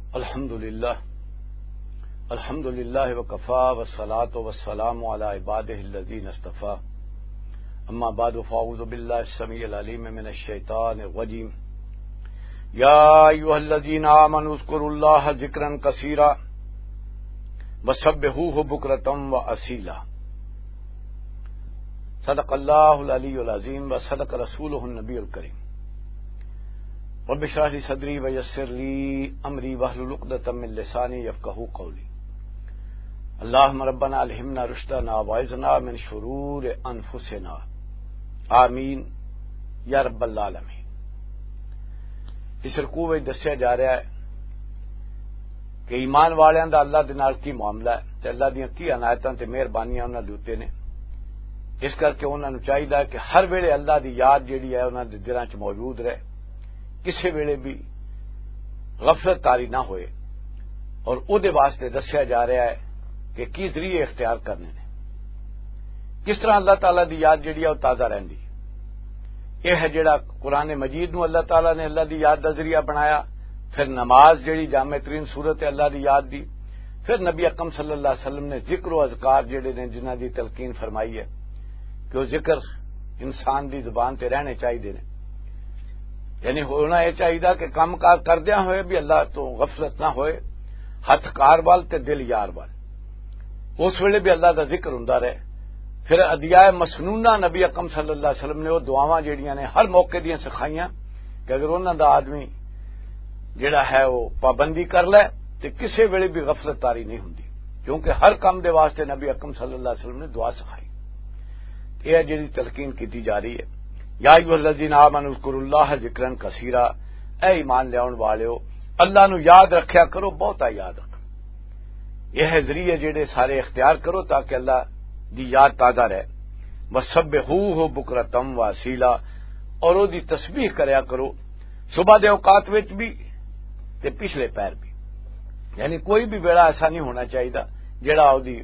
الحمد للہ وکفا والصلاة والسلام علی عبادہ الذین اصطفى اما بعد فاعوذ باللہ السمیع العلیم من الشیطان الرجیم یا ایھا الذین آمنوا اذکروا اللہ ذکرا کثیرا وسبحوہ بکرۃ واصیلا صدق اللہ العلی العظیم وصدق رسولہ النبی الکریم رب اشرح لي صدری ویسر لی امری واحلل عقدۃ من لسانی یفقہوا قولی اللهم ربنا الہمنا رشدنا واعذنا من شرور انفسنا آمین یا رب العالمین۔ اس رکوع وچ دسیا جا رہا ہے کہ ایمان والیاں دا اللہ دے نال کی معاملہ ہے تے اللہ دیاں کی عنایتاں تے مہربانیاں انہاں دے اوتے نے۔ اس کر کے انہاں نوں چاہیے کہ ہر ویلے اللہ دی یاد جیڑی ہے انہاں دے دلاں وچ موجود رہے، کسی ویلے بھی غفلت طاری نہ ہوئے، اور او دے واسطے دسیا جا رہا ہے کہ کی ذریعے اختیار کرنے نے، کس طرح اللہ تعالیٰ دی یاد جیڑی ہے وہ تازہ رہندی۔ یہ ہے جیڑا قرآن مجید نو اللہ تعالیٰ نے اللہ دی یاد دا ذریعہ بنایا، پھر نماز جیڑی جامع ترین صورت ہے اللہ دی یاد دی، پھر نبی اکرم صلی اللہ علیہ وسلم نے ذکر و اذکار جیڑے نے جنہاں دی تلقین فرمائی ہے کہ وہ ذکر انسان دی زبان تے رہنے چاہیے نے، یعنی ہونا یہ چاہیے کہ کام کار کردیا ہوئے بھی اللہ تو غفلت نہ ہوئے، ہاتھ کار وال تے دل یار وال، اس ویلے بھی اللہ دا ذکر ہوندا رہے۔ پھر ادعیاء مسنونہ نبی اکرم صلی اللہ علیہ وسلم نے وہ دعاواں جیڑیاں نے ہر موقع دیاں سکھائیاں کہ اگر انہاں دا آدمی جیڑا ہے وہ پابندی کر لے تے کسے ویلے بھی غفلت طاری نہیں ہوندی، کیونکہ ہر کام دے واسطے نبی اکرم صلی اللہ علیہ وسلم نے دعا سکھائی۔ یہ جیڑی تلقین کیتی جا رہی ہے، یا ایھا الذین آمنوا اذکروا اللہ ذکرا کثیرا، اے ایمان لیاون والےو اللہ نو یاد رکھیا کرو، بہتا یاد رکھو۔ یہ ہے ذریعے جڑے سارے اختیار کرو تاکہ اللہ دی یاد تازہ رہے۔ وسبحوہ بکرۃ واصیلا، اور او دی تسبیح کریا کرو صبح دے اوقات وچ بھی تے پچھلے پیر بھی، یعنی کوئی بھی ویڑا ایسا نہیں ہونا چاہیے جڑا او دی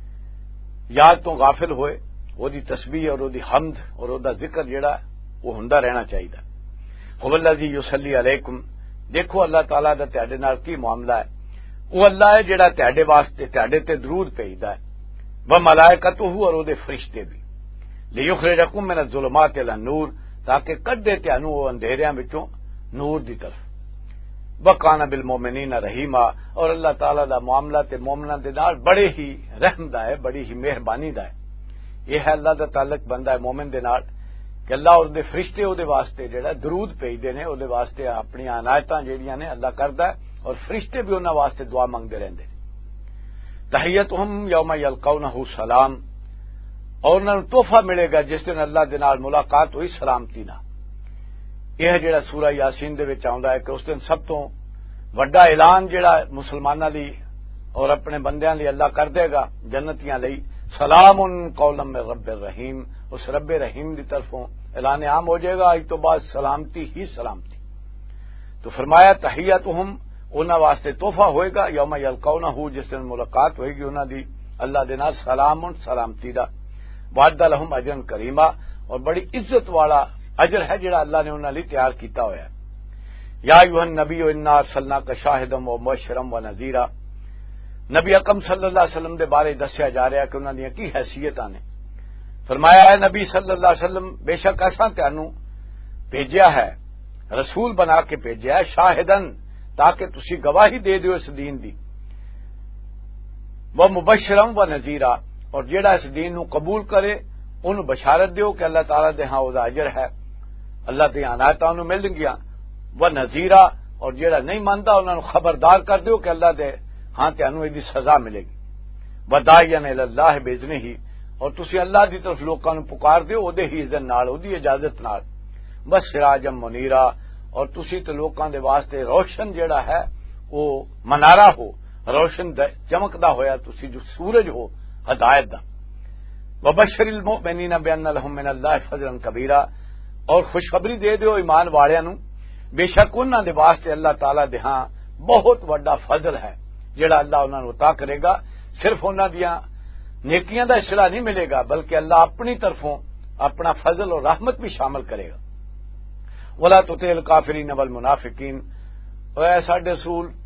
یاد تو غافل ہوئے، وہ دی تسبیح اور وہ دی حمد اور وہ دا ذکر جڑا وہ ہوندا رہنا چاہیے۔ هو الذی یصلی علیکم، دیکھو اللہ تعالیٰ دا تہاڈے نال کی معاملہ ہے، وہ اللہ ہے جڑا تہاڈے واسطے تہاڈے تے درود بھیجدا ہے، وملائکتہ، اور وہ دے فرشتے بھی، لیخرجکم من الظلمات الی النور، تاکہ کڈے تانوں وہ اندھیریاں وچوں نور دی طرف۔ وکان بالمؤمنین رحیما، اور اللہ تعالیٰ دا معاملہ تے مومناں دے نال بڑے ہی رحم دا ہے، بڑی ہی مہربانی دا ہے۔ یہ ہے اللہ دا تعلق بندہ ہے مومن دے نال کہ اللہ اور دے فرشتے او دے واسطے جڑا درود بھیجدے نے، او دے واسطے اپنی عنایتاں جڑیاں نے اللہ کردا ہے، اور فرشتے بھی انہاں واسطے دعا منگدے رہندے۔ تحیتہم یوم یلقونہ سلام، اور انہاں نوں تحفہ ملے گا جس دن اللہ دے نال ملاقات ہوئی سلامتی نال۔ یہ ہے جڑا سورہ یاسین دے وچ آوندا ہے کہ اس دن سب تو وڈا اعلان جڑا مسلماناں لئی اور اپنے بندیاں لئی اللہ کر دے گا جنتیاں لئی، سلام قولا من رب الرحیم، اس رب رحیم دی طرفوں اعلان عام ہو جائے گا، آج تو بعد سلامتی ہی سلامتی۔ تو فرمایا تحیتہم، انہاں واسطے تحفہ ہوئے گا یوم یلقونہ، جس دن ملاقات ہوئے گی انہاں دی اللہ دے نال، سلام سلامتی دا، وعد لہم اجرا کریما، اور بڑی عزت والا اجر ہے جڑا اللہ نے انہاں لئی تیار کیتا ہوا ہے۔ یا ایھا النبی انا ارسلناک شاہدا ومبشرا ونذیرا، نبی اکرم صلی اللہ علیہ وسلم دے بارے دسیا جا رہا ہے کہ انہاں دیاں کی حیثیتاں نے۔ فرمایا ہے نبی صلی اللہ علیہ وسلم بے شک ایسا تانوں بھیجیا ہے، رسول بنا کے بھیجیا ہے، شاہدن، تاکہ تسی گواہی دے دیو اس دین دی، ومبشرا ونذیرا، اور جیڑا اس دین نو قبول کرے انہوں بشارت دیو کہ اللہ تعالیٰ دے ہاں دا اجر ہے، اللہ دی عنایتاں انہوں مل گیاں، ونذیرا، اور جیڑا نہیں ماندا انہاں نو خبردار کر دیو کہ اللہ دے ہاں تانوں دی سزا ملے گی۔ وداعیا الی اللہ باذنہ، اور تسی اللہ دی طرف لوکاں نو پکار دیو او دے ہی اذن نال، او دی اجازت نال، بس سراجا منیرا، اور تسی تے لوکاں دے واسطے روشن جیڑا ہے او منارہ ہو، روشن چمکدا ہویا تسی جو سورج ہو ہدایت دا۔ وبشر المؤمنین بان لهم من اللہ فضلا کبیرا، اور خوشخبری دے دیو ایمان والیاں نو بے شک انہاں دے واسطے اللہ تعالیٰ دے ہاں بہت بڑا فضل ہے جڑا اللہ انہاں نو عطا کرے گا۔ صرف انہاں دیاں نیکیاں دا صلہ نہیں ملے گا، بلکہ اللہ اپنی طرفوں اپنا فضل اور رحمت بھی شامل کرے گا۔ ولا تطع الکافرین والمنافقین، اے ساڈے رسول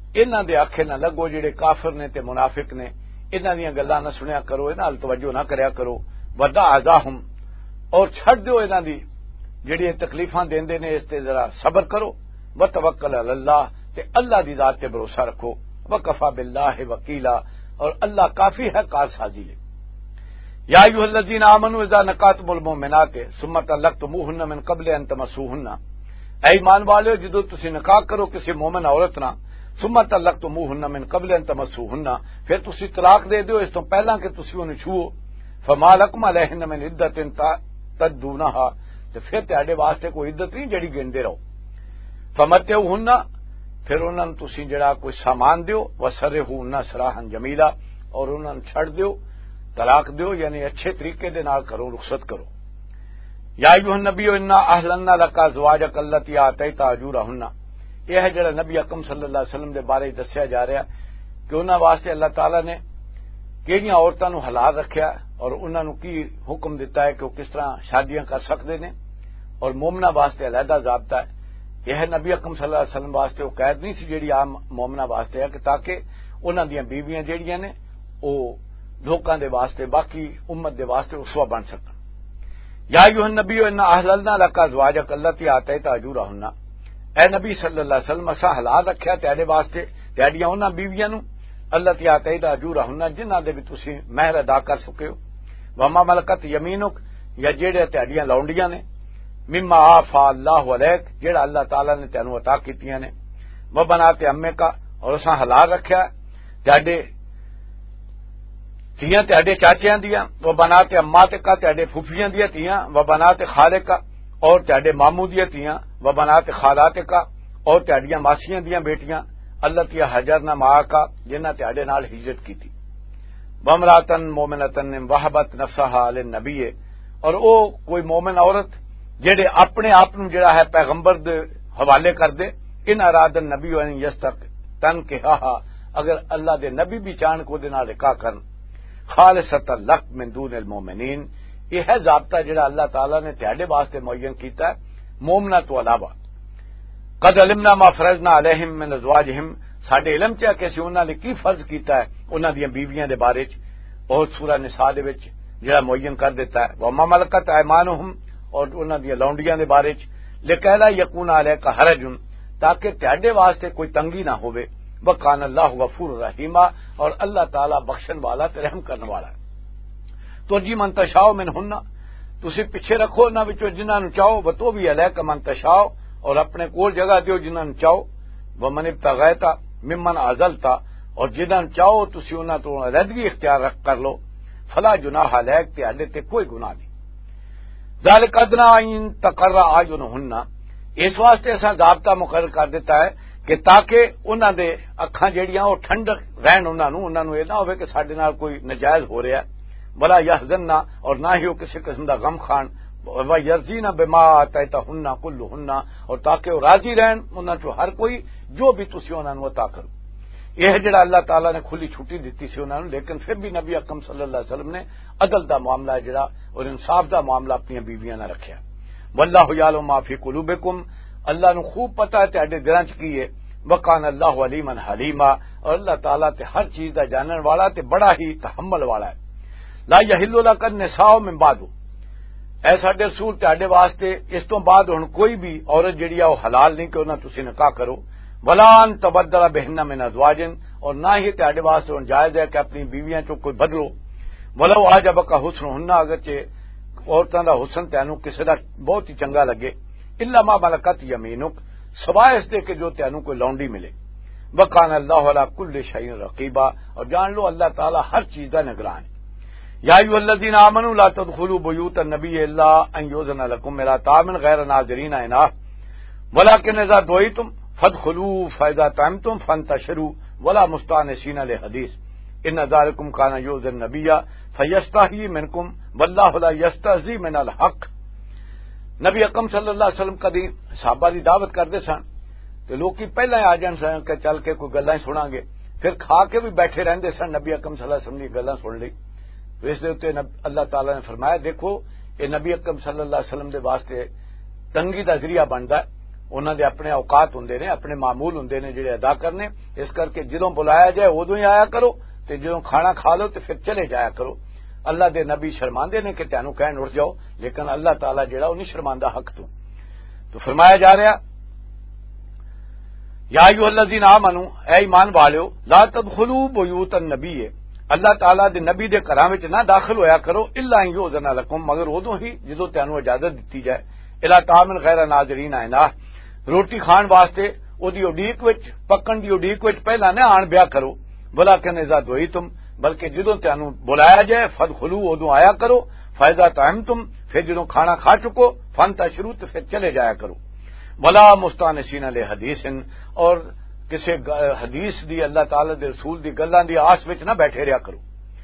انہاں دے آکھے نہ لگو جڑے کافر نے تے منافق نے، انہاں دیاں گلاں نہ سنیا کرو، انہاں ال توجہ نہ کریا کرو، ودا عذاہم، اور چھڈ دیو انہاں دی جڑی تکلیفاں دیندے نے، اس تے ذرا صبر کرو، وتوکل علی اللہ، تے اللہ دی ذات تے بھروسہ رکھو، وکفا باللہ وکیلا، اور اللہ کافی ہے کارسازی لے۔ یا ایھا الذین آمنوا اذا نکحتم المؤمنات ثم طلقتموہن من قبل ان تمسوہن، اے ایمان والو جدو تسی نکاح کرو کسی مومن عورت نہ، ثم طلقتموہن من قبل ان تمسوہن، پھر تسی طلاق دے دیو اس تو پہلا کہ تسی انہوں چھوؤ، فما لکم علیہن من عدت تعتدونہا، تو پھر تہاڈے واسطے کوئی عدت نہیں جڑی گندے رہو، فمتعوہن، پھر انہاں نوں تسی جڑا کوئی سامان دیو، وسرحوہن سراحا جمیلا، اور انہاں نوں چھڑ دیو، طلاق دیو، یعنی اچھے طریقے دے نال کرو، رخصت کرو۔ یا ایھا النبی انا احللنا لک ازواجک التی آتیت اجورہن، یہ ہے جڑا نبی اکرم صلی اللہ علیہ وسلم دے بارے دسیا جا رہا کہ انہاں واسطے اللہ تعالی نے کہڑیاں عورتاں نوں حلال رکھیا اور انہاں نوں کی حکم دیتا ہے کہ وہ کس طرح شادیاں کر سکتے ہیں، اور مومنہ واسطے علیحدہ ضابطہ ہے۔ یہ ہے نبی اکرم صلی اللہ علیہ وسلم واسطے وہ قید نہیں سی جیڑی عام مومنہ واسطے ہے، کہ تاکہ انہاں دیاں بیویاں جیڑیاں نے وہ لوکاں دے واسطے، باقی امت دے واسطے اسوہ بن سکن۔ یا ایھا النبی انا احللنا لک ازواجک التی آتیت اجورہن، اے نبی صلی اللہ علیہ وسلم اساں حلال رکھیا تیرے واسطے تیریاں انہاں بیویاں نوں التی آتیت اجورہن جنہاں دے بھی تسی مہر ادا کر سکے ہو، وما ملکت یمینک، یا جڑے تیریاں لونڈیاں نے، مما عفا اللہ علیک، جڑا اللہ تعالی نے تینوں عطا کیتیاں نے، وبنات عمک، اور اساں حلال رکھیا تیرے تیاں تیرے چاچیاں دیاں، وبنات اماتک تیرے پھوپھیاں دیاں تیاں، وبنات خالک، اور تیرے ماموں دیاں تیاں، وبنات خالاتک، اور تیریاں ماسیاں دیاں بیٹیاں، اللتی ہجرن معک، جنہاں تیرے نال ہجرت کیتی، وامراتن مومنتن وہبت نفسہا للنبی، اور او کوئی مومن عورت جڑے اپنے آپ نوں جڑا ہے پیغمبر دے حوالے کر دے، ان اراد النبی ان یستنکحھا، اگر اللہ دے نبی بھی چاہن کو دے نال نکاح کرن، خالصۃ لک من دون المؤمنین، یہ ہے ضابطہ جڑا اللہ تعالی نے تہاڈے واسطے معین کیتا ہے مومنہ تو علاوہ۔ قد علمنا ما فرضنا علیہم من ازواجہم، ساڈے علم چ ہے کہ اسی انہاں نے کی فرض کیتا ہے انہاں دیاں بیویاں دے بارے چ، بہت سورہ نساء دے وچ جڑا معین کر دیتا ہے، وما ملکت ایمانہم، اور انہاں دیاں لونڈیاں دے بارے چ، لکیلا یکون علیک حرج، تاکہ تہاڈے واسطے کوئی تنگی نہ ہوے، وکان اللہ غفور رحیما، اور اللہ تعالی بخشن والا تے رحم کرنے والا ہے۔ تو جی من تشاء منہن، تسی پیچھے رکھو انہاں وچوں جنہاں نوں چاہو، وتو بھی علیک من تشاء، اور اپنے کول جگہ دیو جنہاں نوں چاہو، ومن ابتغیت ممن عزلت، اور جنہاں نوں چاہو تسی انہاں تو علیحدگی اختیار کر لو، فلا جناح علیک، تہاڈے تے کوئی گناہ نہیں۔ ذالک ادنی ان تقر اعینہن، اس واسطے اساں ضابطہ مقرر کر دیتا ہے کہ تاکہ انہاں دے اکھاں جڑیاں وہ ٹھنڈک رہن، انہاں نوں یہ نہ ہوئے کہ ساڈے نال کوئی نجائز ہو رہا ہے، ولا یحزن، اور نہ ہی وہ کسی قسم دا غم خان، ویرضین بما آتیتہن کلہن، اور تاکہ وہ راضی رہن انہاں چوں ہر کوئی جو بھی تسی انہاں نوں عطا کرو۔ یہ ہے جڑا اللہ تعالیٰ نے کھلی چھٹی دیتی سی انہاں نوں، لیکن پھر بھی نبی اکرم صلی اللہ علیہ وسلم نے عدل دا معاملہ جڑا اور انصاف دا معاملہ اپنی بیویاں نہ رکھیا۔ واللہ یعلم ما فی قلوبکم، اللہ نو خوب پتہ ہے تہاڈے دلاں چ کی ہے، وکان اللہ علیما حلیما، اور اللہ تعالیٰ تے ہر چیز دا جانن والا تے بڑا ہی تحمل والا ہے۔ لا یحل لک النساء من بعد، اے ساڈے رسول تہاڈے واسطے اس تو بعد ہن کوئی بھی عورت جڑی ہے وہ حلال نہیں کہ انہاں تسی نکاح کرو، ولا ان تبدل بہن من ازواج، اور نہ ہی تہاڈے واسطے ہن جائز ہے کہ اپنی بیویاں چوں کوئی بدلو، ولو عجبک حسنہن، اگرچہ عورتاں دا حسن تینوں کسی دا بہت ہی چنگا لگے، الا ما ملکت یمینک، سوائے اس دے کہ جو تینوں کوئی لونڈی ملے، وکان اللہ علی کل شیء رقیبا، اور جان لو اللہ تعالی ہر چیز دا نگران ہے۔ یا ایھا الذین آمنوا لا تدخلوا بیوت النبی الا ان یؤذن لکم الی طعام غیر ناظرین اناہ ولکن اذا دعیتم فادخلوا فاذا طعمتم فانتشروا ولا مستانسین لحدیث ان ذلکم کان یؤذی النبی فیستحیی منکم واللہ لا یستحیی من الحق۔ نبی اکرم صلی اللہ علیہ وسلم کدی صحابہ دی دعوت کرتے سن تو لوگ پہلے آ جان سن کہ چل کے کوئی گلاں سناں گے، پھر کھا کے بھی بیٹھے رہندے سن، نبی اکرم صلی اللہ علیہ وسلم دی گلاں سن لی۔ اس دے تے اللہ تعالی نے فرمایا دیکھو یہ نبی اکرم صلی اللہ علیہ وسلم دے واسطے تنگی دا ذریعہ بندا ہے، انہوں دے اپنے اوقات ہوندے نے، اپنے معمول ہوندے نے جڑے ادا کرنے، اس کر کے جدوں بلایا جائے ادوں ہی آیا کرو تے جدوں کھانا کھا لو تے پھر چلے جایا کرو۔ اللہ دے نبی شرماندے نے کہ تینوں کہن اٹھ جاؤ، لیکن اللہ تعالیٰ جڑا وہ نہیں شرماندہ حق تو فرمایا جا رہا یا ایھا الذین آمنوا اے ایمان والو لا تدخلوا بیوت النبی، اللہ تعالیٰ دے نبی دے گھراں وچ نہ داخل ہویا کرو الا ان یؤذن لکم، مگر ادوں ہی جدوں تینوں اجازت دتی جائے، الی طعام غیر ناظرین اناہ، روٹی کھان واسطے اودی اڈیک وچ پکن دی اڈیک وچ پہلا نہ آن بیا کرو، ولیکن اذا دعیتم، بلکہ جدوں تینوں بلایا جائے فدخلوا ادوں آیا کرو، فاذا طعمتم، پھر جدوں کھانا کھا چکو فانتشروا تو پھر چلے جایا کرو، ولا مستانسین لحدیث، اور کسی حدیث دی اللہ تعالی دے رسول دی گلاں دی آس وچ نہ بیٹھے رہیا کرو۔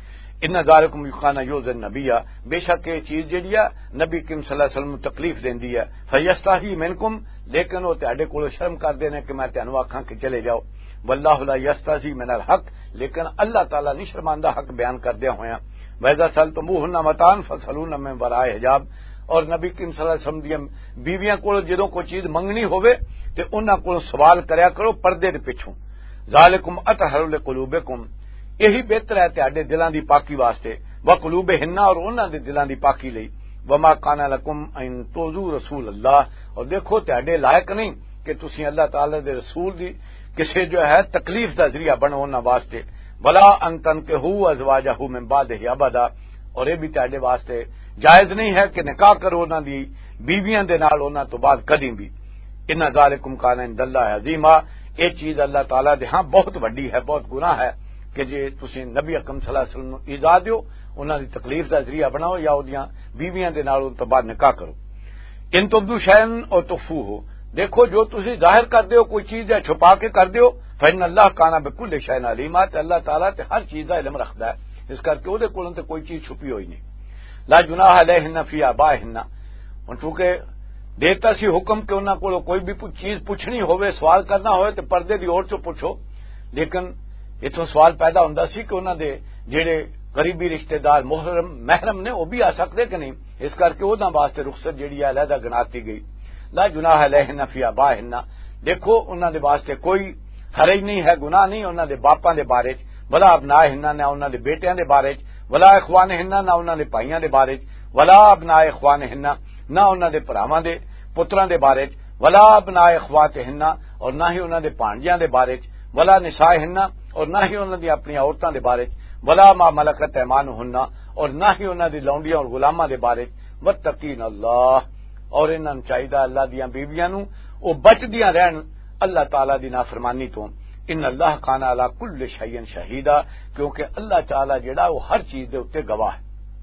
ان ذالکم یکان یؤذ النبی، بے شک یہ چیز جڑی ہے نبی کریم صلی اللہ علیہ وسلم تکلیف دیندی ہے، فیستحی منکم، لیکن وہ تہاڈے کولوں شرم کردے نے کہ میں تانوں آکھاں کہ چلے جاؤ، واللہ لا یستحی من الحق، لیکن اللہ تعالی نہیں شرماندہ حق بیان کردے ہویا، وَإِذَا سَأَلْتُمُوهُنَّ مَتَاعًا فَاسْأَلُوهُنَّ مِن وَرَاءِ حجاب، اور نبی کریم صلی اللہ علیہ وسلم دی بیویاں کول جدوں کوئی چیز منگنی ہوے تے انہاں کول سوال کریا کرو پردے دے پیچھوں، ذالکم اطہر لقلوبکم، یہی بہتر ہے تہاڈے دلاں دی پاکی واسطے، وقلوبہن، اور انہاں دے دلاں دی پاکی لئی، وما کان لکم ان تؤذوا رسول اللہ، اور دیکھو تہاڈے لائق نہیں کہ تسی اللہ تعالی دے رسول دی کسی جو ہے تکلیف دا ذریعہ بنو انہاں واسطے، ولا ان تنکحوا ازواجہ من بعدہ ابدا، اور یہ بھی تہاڈے واسطے جائز نہیں ہے کہ نکاح کرو انہاں دی بیویاں دے نال انہاں تو بعد کدی بھی، ان ذالکم کان عند اللہ عظیما، یہ چیز اللہ تعالیٰ دے ہاں بہت وڈی ہے، بہت گناہ ہے کہ جے تسی نبی اکرم صلی اللہ علیہ وسلم نو ایذا دیو، انہاں دی تکلیف دا ذریعہ بناؤ، یا اودیاں بیویاں دے نال ان تو بعد نکاح کرو۔ ان تبدو شیئا او تخفوہ، دیکھو جو تسی ظاہر کر دیو کوئی چیز ہے چھپا کے کر دیو، فإن اللہ کان بکل شیء علیما، تے اللہ تعالیٰ تے ہر چیز دا علم رکھدا ہے، اس کر کے اودے کولوں تے کوئی چیز چھپی ہوئی نہیں۔ لا جناح علیہن فی آبائہن، ہن چونکہ دیتا سی حکم کہ انہاں کولوں کوئی بھی چیز پوچھنی ہوئے، سوال کرنا ہوئے تے پردے دی اور چوں پوچھو، لیکن اتوں سوال پیدا ہوندا سی کہ انہاں دے جڑے قریبی رشتہ دار محرم نے وہ بھی آ سکتے کہ نہیں، اس کر کے انہاں واسطے رخصت جڑی ہے علیحدہ گناتی گئی۔ لا جناح علیہن فی آبائہن، دیکھو انہاں دے واسطے کوئی حرج نہیں ہے، گناہ نہیں انہاں دے باپاں دے بارے چ، ولا ابنائہن، نہ انہاں دے بیٹیاں دے بارے چ، ولا اخوانہن، نہ انہاں دے بھائیاں دے بارے چ، ولا ابناء اخوانہن، نہ انہاں دے بھراواں دے پتراں دے بارے چ، ولا ابناء اخواتہن، اور نہ ہی انہاں دے بھانجیاں دے بارے چ، ولا نسائہن، اور نہ ہی انہاں دی اپنی عورتاں دے بارے چ، ولا ما ملکت ایمانہن، اور نہ ہی انہاں دی لونڈیاں اور غلاماں دے بارے چ، واتقین اللہ، اور انہاں نوں چاہیے اللہ دیاں بیویاں نوں او بچدیاں رہن اللہ تعالی دی نافرمانی تو، ان اللہ کان علی کل شیء شہیدا، کیونکہ اللہ تعالی جڑا وہ ہر چیز دے اوتے گواہ ہے۔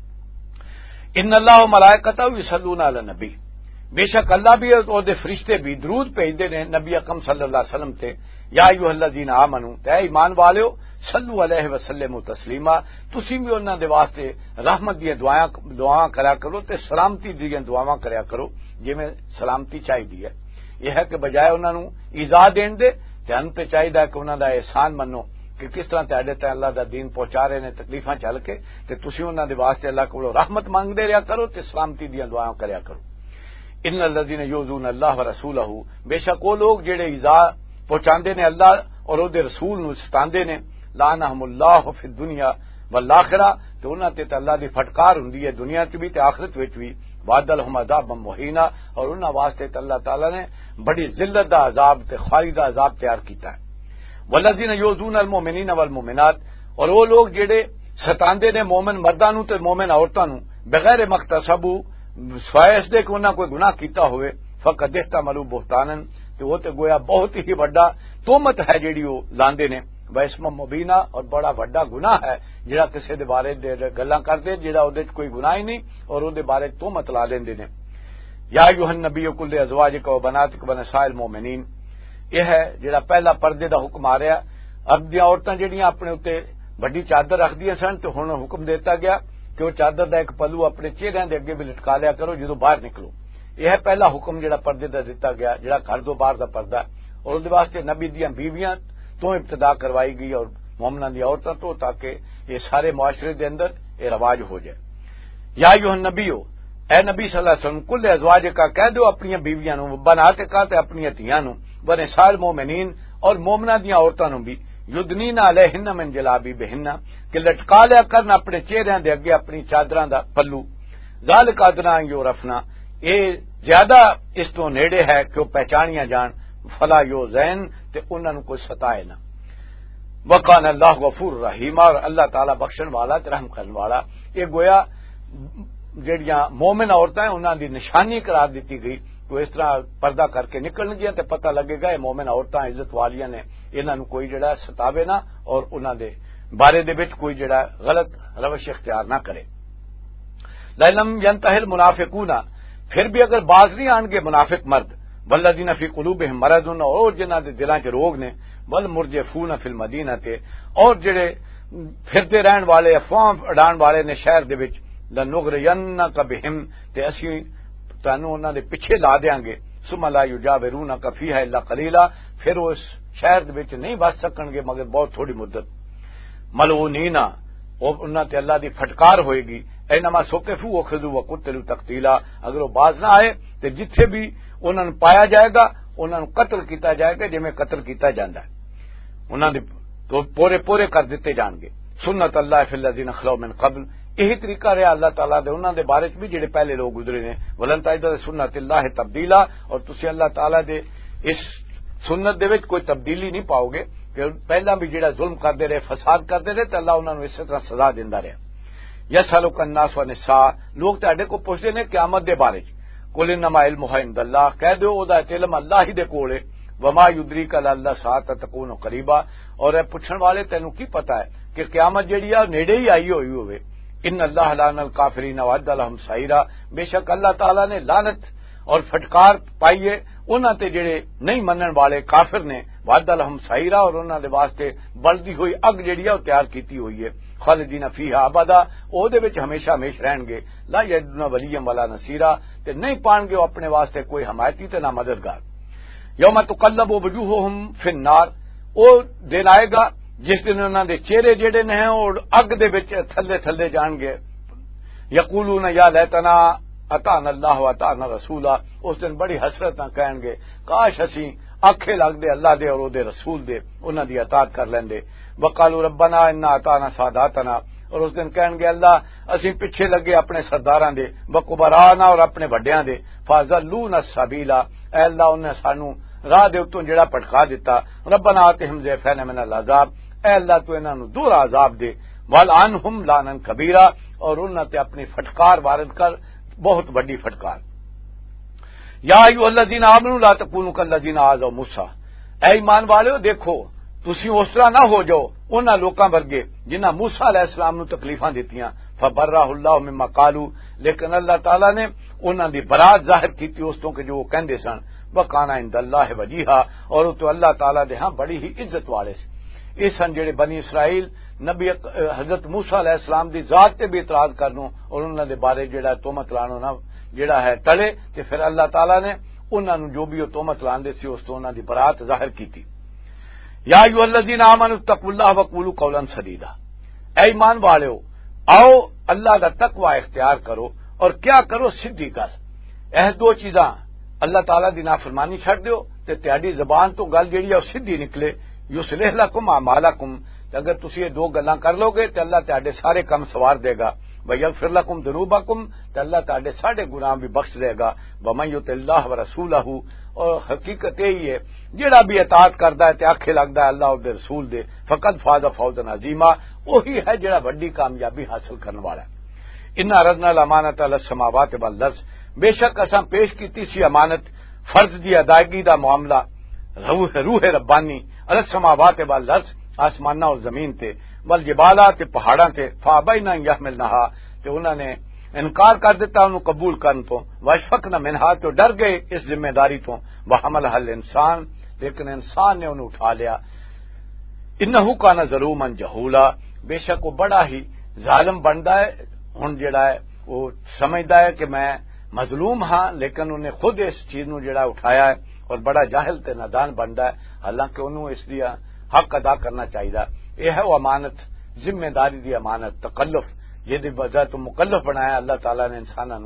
ان اللہ و ملائکتہ یصلون علی النبی، بے شک اللہ بھی اور دے فرشتے بھی درود بھیجتے ہیں نبی اکرم صلی اللہ علیہ وسلم تے، یا ایھا الذین آمنو، تے ایمان والو، صلو علیہ وسلم تسلیما، تسی بھی انہاں دے واسطے رحمت دی دعاواں کریا کرو تے سلامتی دی دعاواں کریا کرو، جویں سلامتی چاہیے ہے۔ یہ ہے کہ بجائے انہاں نوں ایذا دین دے تے ہن تے چاہیے کہ انہاں دا احسان منو کہ کس طرح تہاڈے تے اللہ دا دین پہنچا رہے نے تکلیفاں چل کے، تے تسی انہاں دے واسطے اللہ کولوں رحمت مانگدے رہیا کرو تے سلامتی دی دعاواں کریا کرو۔ ان الذین یؤذون اللہ ورسولہ، بے شک وہ لوگ جڑے ایذا پہنچاندے نے اللہ اور او دے رسول نوں ستاندے نے، لعنہم اللہ فی الدنیا والآخرہ، تے انہاں تے اللہ دی پھٹکار ہوندی ہے دنیا چ بھی تے آخرت وچ بھی، وعد لهم عذابا مہینا، اور انہاں واسطے تے اللہ تعالی نے بڑی ذلت دا عذاب تے خواری دا عذاب تیار کیتا ہے۔ والذین یؤذون المؤمنین والمؤمنات، اور وہ لوگ جڑے ستاندے نے مومن مرداں نوں تے مومن عورتاں نوں بغیر مقتصبو، سوائے اس دے کہ انہاں کوئی گناہ کیتا ہوئے، فقد احتملوا بہتانن، تے وہ تے گویا بہت ہی بڑا تہمت ہے جیڑی وہ لاندے نے، واسم مبینہ، اور بڑا بڑا گناہ ہے جڑا کسے دے بارے گلاں کردے جڑا اودے وچ کوئی گناہ ہی نہیں اور اودے بارے تہمت لا لیندے نے۔ یا ایھا النبی قل لازواجک و بناتک ونساء المؤمنین، یہ ہے جڑا پہلا پردے دا حکم آ رہا، اب دی عورتاں جڑیاں اپنے اوتے بڑی چادر رکھدیاں سن تے ہن حکم دیتا گیا کہ وہ چادر دا ایک پلو اپنے چہرے دے اگے بھی لٹکا لیا کرو جدوں باہر نکلو۔ یہ ہے پہلا حکم جڑا پردے دا دتا گیا، جڑا گھر دو باہر دا پردہ ہے، اور اس واسطے نبی دیاں بیویاں تو ابتدا کروائی گئی اور مومناں دی عورتاں تو، تاکہ یہ سارے معاشرے دے اندر یہ رواج ہو جائے۔ یا ایھا النبی، اے نبی صلی اللہ علیہ وسلم کل ازواج کا کہہ دو اپنی بیویاں نو بنات کا تے اپنی دھیاں نو بنے سال مومنین اور مومنہ دیاں عورتاں نو بھی یدنین علیہن من جلابیبہن کہ لٹکا لیا کرن اپنے چہریاں دے اگے اپنی چادراں دا پلو ذالک ادنا یورفنا اے زیادہ اس تو نیڑے ہے کہ وہ پہچانیاں جان فلا یو زین تے انہاں نو کوئی ستائے نہ وکان اللہ غفور رحیم اور اللہ تعالی بخشن والا تے رحم کرن والا یہ گویا جڑیاں مومن عورتاں ہیں انہاں دی نشانی قرار دیتی گئی تو اس طرح پردہ کر کے نکلن گیا تے پتہ لگے گا یہ مومن عورتاں عزت والیاں نے انہاں نو کوئی جڑا ستاوے نہ اور انہاں دے بارے دے وچ کوئی جڑا غلط روش اختیار نہ کرے لَلَمْ يَنْتَهِ الْمُنَافِقُونَ پھر بھی اگر باز نہیں آن گے منافق مرد والذین فی قلوبہم مرض اور جنہاں دے دلاں چ روگ نے والمرجفون فی المدینہ تے اور جڑے پھرتے رہن والے افواہ اڑان والے نے شہر دے وچ لنغرینک بہم تے اسی تانوں انہاں دے پیچھے لا دیاں گے ثم لا یجاورونک فیھا الا قلیلا پھر اس شہر دے وچ نہیں بس سکن گے مگر بہت تھوڑی مدت ملعونین اور انہاں تے اللہ دی پھٹکار ہوئے گی اینما سوقفوا وخذوا وقتلوا تقتیلا اگر وہ باز نہ آئے تے جتھے بھی انہاں نوں پایا جائے گا انہاں نوں قتل کیتا جائے گا جویں قتل کیتا جاندا ہے انہاں دے تو پورے پورے کر دیتے جان گے سنت اللہ فی الذین خلو من قبل یہی طریقہ رہا اللہ تعالیٰ دے انہاں دے بارے بھی جڑے پہلے لوگ گزرے نے ولن تجد سنت اللہ تبدیلا اور تسی اللہ تعالیٰ دے اس سنت دے وچ کوئی تبدیلی نہیں پاؤ گے کہ پہلا بھی جڑا ظلم کرتے رہے فساد کرتے رہے تو اللہ انہاں نوں اسی طرح سزا دیندا رہا یسألک الناس والنساء لوگ تہاڈے کو پوچھدے نے قیامت دے بارے قل انما علمہ عند اللہ کہہ دیو او دا علم اللہ ہی دے کول ہے وما یدریک لعل الساعۃ تکون قریبا اور اے پوچھن والے تینوں کی پتہ ہے کہ قیامت جڑی ہے نیڑے ہی آئی ہوئی ہوے ان اللہ لعن الکافرین وعد لهم سعیرا بے شک اللہ تعالی نے لعنت اور پھٹکار پائی ہے انہاں تے جڑے نہیں منن والے کافر نے وعد لهم سعیرا اور انہاں دے واسطے بلدی ہوئی اگ جڑی ہے تیار کیتی ہوئی ہے خالدین فیھا ابدا او دے وچ ہمیشہ ہمیش رہن گے لا یجدون ولیا ولا نصیرا تے نہیں پان گے اپنے واسطے کوئی حمایتی تے نہ مددگار یوم تقلب وجوہہم فی النار او دن آئے گا جس دن انہاں دے چہرے جڑے نے اور اگ دے وچ تھلے تھلے جان گے یقولون یا لیتنا اطعنا اللہ واطعنا رسولا اس دن بڑی حسرت نہ کہن گے کاش اسی آکھے لگ دے اللہ دے اور او دے رسول دے انہاں دی اطاعت کر لیندے وقالوا ربنا انا اطعنا ساداتنا اور اس دن کہن گے اللہ اسی پیچھے لگے اپنے سرداراں دے وقبرانا اور اپنے بڑیاں دے فضلونا السبیلا اے اللہ انہیں سانو راہ دے اتوں جڑا پٹکا دیتا ربنا آتہم ضعفین من العذاب اے اللہ تو انہاں نوں دو عذاب دے والعنہم لانا کبیرا اور انہاں تے اپنی پھٹکار وارد کر بہت بڑی پھٹکار یا ایھا الذین آمنوا لا تکونوا کالذین آذوا موسیٰ اے ایمان والےو دیکھو تسی اس طرح نہ ہو جاؤ انہاں لوکاں ورگے جنہاں موسیٰ علیہ السلام نو تکلیفاں دتیاں فبرہ اللہ مما قالوا لیکن اللہ تعالیٰ نے انہاں دی برات ظاہر کیتی اس تو کہ جو وہ کہندے سن وکانا عند اللہ وجیہا اور تو اللہ تعالیٰ دے ہاں بڑی ہی عزت والے سے اس سن جڑے بنی اسرائیل نبی حضرت موسیٰ علیہ السلام دی ذات تے بھی اعتراض کرنو اور انہاں دے بارے جڑا تہمت لانو نہ جڑا ہے ٹلے تے پھر اللہ تعالیٰ نے انہاں نو جو بھی وہ تہمت لاندے سی اس تو انہاں دی برات ظاہر کیتی یا ایھا الذین آمنوا اتقوا اللہ وقولوا قولا سدیدا اے ایمان والےو آؤ اللہ دا تقوی اختیار کرو اور کیا کرو سیدھی گل دو چیزاں اللہ تعالیٰ دی نافرمانی چھڈ دیو تے تہاڈی زبان تو گل جڑی ہے سیدھی نکلے یصلح لکم اعمالکم اگر تسی یہ دو گلاں کر لو گے تے اللہ تہاڈے سارے کم سوار دے گا ویغفر لکم ذنوبکم تے اللہ تہاڈے سارے گناہ بھی بخش دے گا ومن یطع اللہ ورسولہ اور حقیقت یہی ہے جڑا بھی اطاعت کردا ہے تے آکھے لگدا ہے اللہ اور دے رسول دے فقط فاز فوزا عظیما وہی ہے جڑا بڑی کامیابی حاصل کرنے والا ہے ان عرضنا الامانۃ علی السماوات والارض بے شک اساں پیش کیتی سی امانت فرض دی ادائیگی دا معاملہ روح ربانی علی السماوات والارض آسماناں اور زمین تے والجبال تے پہاڑاں تے فابینا یحملنھا تے انہاں نے انکار کر دیتا انہوں قبول کرن تو واشفقنا منھا تو ڈر گئے اس ذمہ داری تو وحملھا الانسان لیکن انسان نے انہوں اٹھا لیا انہ کان ظلوما جہولا بے شک وہ بڑا ہی ظالم بندا ہے ہن جڑا ہے وہ سمجھدا ہے کہ میں مظلوم ہاں لیکن انہیں خود اس چیز نو جڑا اٹھایا ہے اور بڑا جاہل تے نادان بندا ہے حالانکہ انہوں اس لیے حق ادا کرنا چاہیے یہ ہے وہ امانت ذمہ داری دی امانت تکلف یہ وجہ تو مکلف بنایا اللہ تعالیٰ نے انسانوں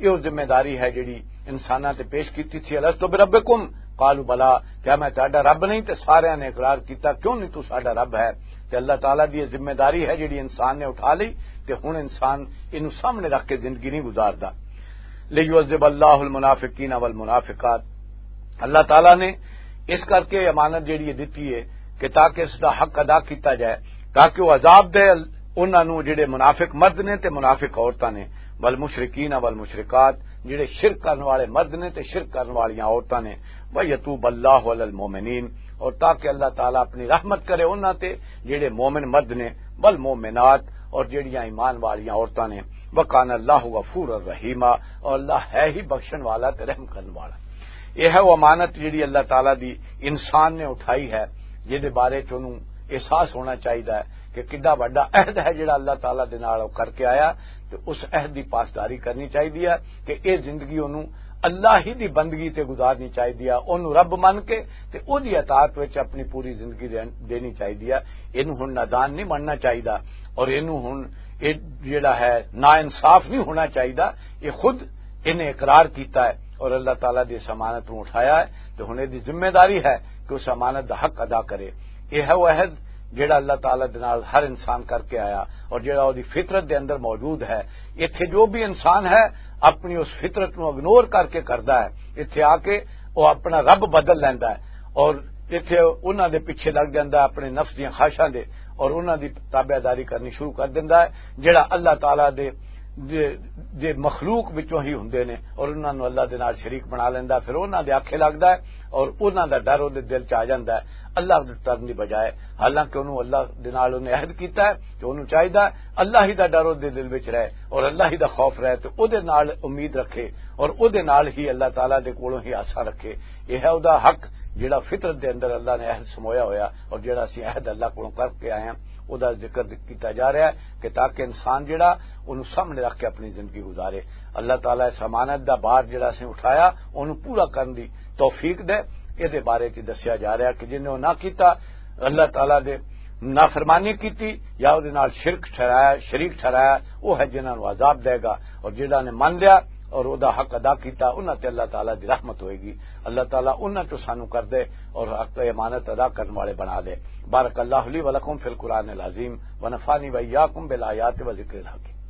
یہ ذمہ داری ہے جڑی انساناں تے پیش کیتی تھی الستو بربکم قالوا بلا کیا میں تہاڈا رب نہیں تے سارے نے اقرار کیتا کیوں نہیں تو ساڈا رب ہے تے اللہ تعالیٰ دی یہ ذمہ داری ہے جڑی انسان نے اٹھا لی تے ہن انسان اینوں سامنے رکھ کے زندگی نہیں گزاردا لیعذب اللہ المنافقین والمنافقات اللہ تعالیٰ نے اس کر کے امانت جڑی دتی ہے کہ تاکہ اس دا حق ادا کیتا جائے تاکہ وہ عذاب دے انہاں نوں جڑے منافق مرد نے تے منافق عورتاں نے والمشرکین والمشرکات جڑے شرک کرنے والے مرد نے تے شرک کرنے والیاں عورتاں نے ویتوب اللہ علی المومنین اور تاکہ اللہ تعالیٰ اپنی رحمت کرے انہاں تے جڑے مومن مرد نے والمومنات اور جڑیاں ایمان والیاں عورتاں نے وکان اللہ غفور الرحیم اور اللہ ہے ہی بخشن والا تے رحم کرنے والا یہ ہے وہ امانت جڑی اللہ تعالیٰ دی انسان نے اٹھائی ہے جہدے بارے چ انہوں احساس ہونا چاہیے کہ کڈا بڑا عہد ہے جڑا اللہ تعالیٰ دے نال کر کے آیا تو اس عہد دی پاسداری کرنی چاہیے کہ اے زندگی انہوں اللہ ہی دی بندگی تے گزارنی چاہیے انہوں رب من کے تے او دی اطاعت وچ اپنی پوری زندگی دینی چاہیے اینوں ہن نادان نہیں بننا چاہیے اور اینوں ہن اے جڑا ہے نا انصاف نہیں ہونا چاہیے یہ خود انہیں اقرار کیتا ہے اور اللہ تعالیٰ دی اس امانت کو اٹھایا ہے تو ہن دی ذمہ داری ہے کہ اس امانت دا حق ادا کرے یہ ہے وہ عہد جڑا اللہ تعالیٰ دے نال ہر انسان کر کے آیا اور جڑا وہ فطرت دے اندر موجود ہے ایتھے جو بھی انسان ہے اپنی اس فطرت نو اگنور کر کے کردا ہے ایتھے آ کے وہ اپنا رب بدل لیندا ہے اور ایتھے انہاں دے پیچھے لگ جاندا ہے اپنے نفس دیاں خواہشاں دے اور انہاں دی تابعداری کرنی شروع کر دیندا ہے جڑا اللہ تعالیٰ دے مخلوق وچوں ہی ہوندے نے اور انہاں نو اللہ دے نال شریک بنا لیندا پھر انہاں دے آکھے لگدا ہے اور انہاں دا ڈر اودے دل چ آ جاندا ہے اللہ دے ڈرن دی بجائے حالانکہ انہوں اللہ دے نال انہیں عہد کیتا ہے کہ انہوں چاہیے اللہ ہی دا ڈر اودے دل وچ رہے اور اللہ ہی دا خوف رہے تو اودے نال امید رکھے اور اودے نال ہی اللہ تعالیٰ دے کولوں ہی آسا رکھے یہ ہے اودہ حق جڑا فطرت دے اندر اللہ نے عہد سمویا ہویا اور جڑا اسی عہد اللہ کولوں کر کے آئے ہیں ادا ذکر کیتا جا رہا ہے کہ تاکہ انسان جڑا انہوں سامنے رکھ کے اپنی زندگی گزارے اللہ تعالیٰ اس امانت دا بار جڑا سے اٹھایا انہوں پورا کرن دی توفیق دے یہ بارے چ دسیا جا رہا ہے کہ جنہوں نہ کیتا اللہ تعالیٰ دے نافرمانی کیتی یا وہ شرک ٹھہرایا شریک ٹھہرایا وہ ہے جنہوں نے عذاب دے گا اور جنہوں نے من لیا اور وہ حق ادا کیتا انہاں تے اللہ تعالیٰ دی رحمت ہوئے گی اللہ تعالیٰ انہاں تو سانو کر دے اور حق امانت ادا کرنے والے بنا دے بارک اللہ لی ولکم فی القرآن العظیم ونفعنی وإیاکم بالآیات و ذکر الحکیم